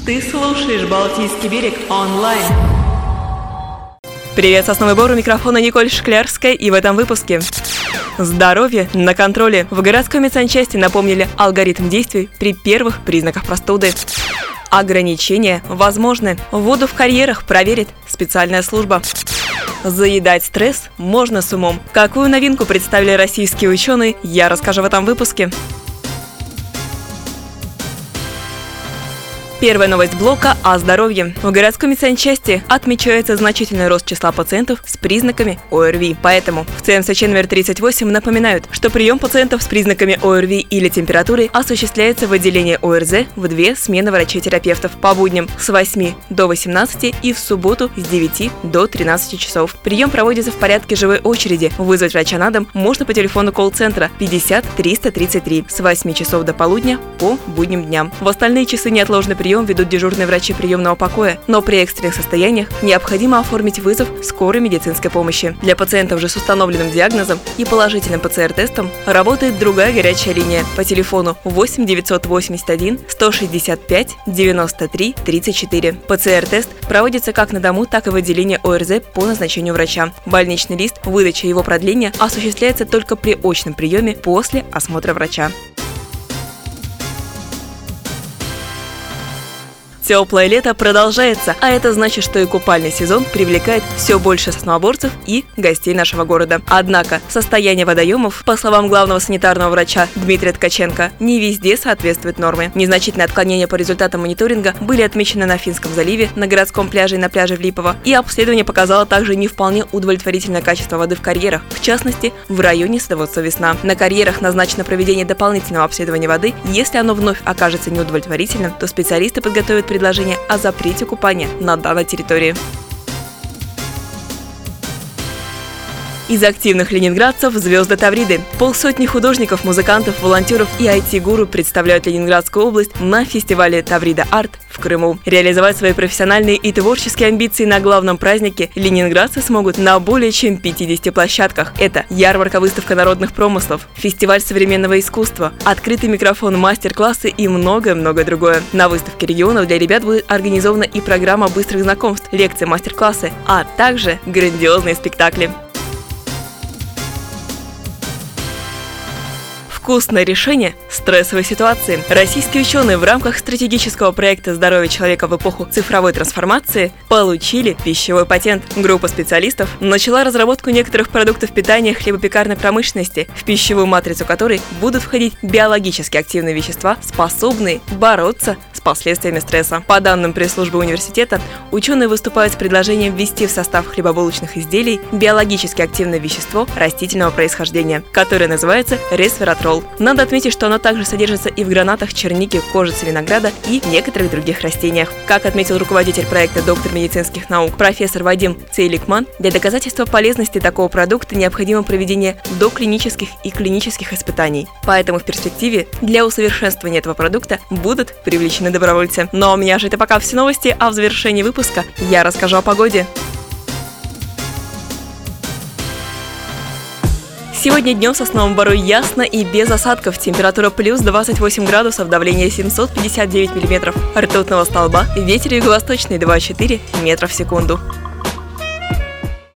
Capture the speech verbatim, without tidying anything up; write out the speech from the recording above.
Ты слушаешь «Балтийский берег» онлайн. Привет, Сосновый Бор, у микрофона Николь Шклярская, и в этом выпуске. Здоровье на контроле. В городской медсанчасти напомнили алгоритм действий при первых признаках простуды. Ограничения возможны. Воду в карьерах проверит специальная служба. Заедать стресс можно с умом. Какую новинку представили российские ученые, я расскажу в этом выпуске. Первая новость блока о здоровье. В городской медсанчасти отмечается значительный рост числа пациентов с признаками ОРВИ. Поэтому в ЦМСЧ номер тридцать восемь напоминают, что прием пациентов с признаками ОРВИ или температуры осуществляется в отделении ОРЗ в две смены врачей-терапевтов по будням с восьми до восемнадцати и в субботу с девяти до тринадцати часов. Прием проводится в порядке живой очереди. Вызвать врача на дом можно по телефону колл-центра пятьдесят триста тридцать три с восьми часов до полудня по будним дням. В остальные часы неотложный прием ведут дежурные врачи приемного покоя, но при экстренных состояниях необходимо оформить вызов скорой медицинской помощи. Для пациентов же с установленным диагнозом и положительным ПЦР-тестом работает другая горячая линия по телефону восемь девятьсот восемьдесят один сто шестьдесят пять девяносто три тридцать четыре. ПЦР-тест проводится как на дому, так и в отделении ОРЗ по назначению врача. Больничный лист, выдача его продления осуществляется только при очном приеме после осмотра врача. Теплое лето продолжается, а это значит, что и купальный сезон привлекает все больше сосновоборцев и гостей нашего города. Однако состояние водоемов, по словам главного санитарного врача Дмитрия Ткаченко, не везде соответствует норме. Незначительные отклонения по результатам мониторинга были отмечены на Финском заливе, на городском пляже и на пляже в Липово. И обследование показало также не вполне удовлетворительное качество воды в карьерах, в частности, в районе садоводства «Весна». На карьерах назначено проведение дополнительного обследования воды. Если оно вновь окажется неудовлетворительным, то специалисты подготовят предложение о запрете купания на данной территории. Из активных ленинградцев – звезды Тавриды. Полсотни художников, музыкантов, волонтеров и ай ти-гуру представляют Ленинградскую область на фестивале «Таврида Арт» в Крыму. Реализовать свои профессиональные и творческие амбиции на главном празднике ленинградцы смогут на более чем пятидесяти площадках. Это ярмарка-выставка народных промыслов, фестиваль современного искусства, открытый микрофон, мастер-классы и многое-многое другое. На выставке регионов для ребят будет организована и программа быстрых знакомств, лекции, мастер-классы, а также грандиозные спектакли. Вкусное решение стрессовой ситуации. Российские ученые в рамках стратегического проекта «Здоровье человека в эпоху цифровой трансформации» получили пищевой патент. Группа специалистов начала разработку некоторых продуктов питания хлебопекарной промышленности, в пищевую матрицу которой будут входить биологически активные вещества, способные бороться с последствиями стресса. По данным пресс-службы университета, ученые выступают с предложением ввести в состав хлебобулочных изделий биологически активное вещество растительного происхождения, которое называется ресвератрол. Надо отметить, что оно также содержится и в гранатах, чернике, кожице винограда и некоторых других растениях. Как отметил руководитель проекта, доктор медицинских наук, профессор Вадим Цейликман, для доказательства полезности такого продукта необходимо проведение доклинических и клинических испытаний. Поэтому в перспективе для усовершенствования этого продукта будут привлечены добровольцы. Но у меня же это пока все новости, а в завершении выпуска я расскажу о погоде. Сегодня днем в Сосновом Бору ясно и без осадков. Температура плюс двадцать восемь градусов, давление семьсот пятьдесят девять миллиметров. Ртутного столба, ветер юго-восточный два и четыре метра в секунду.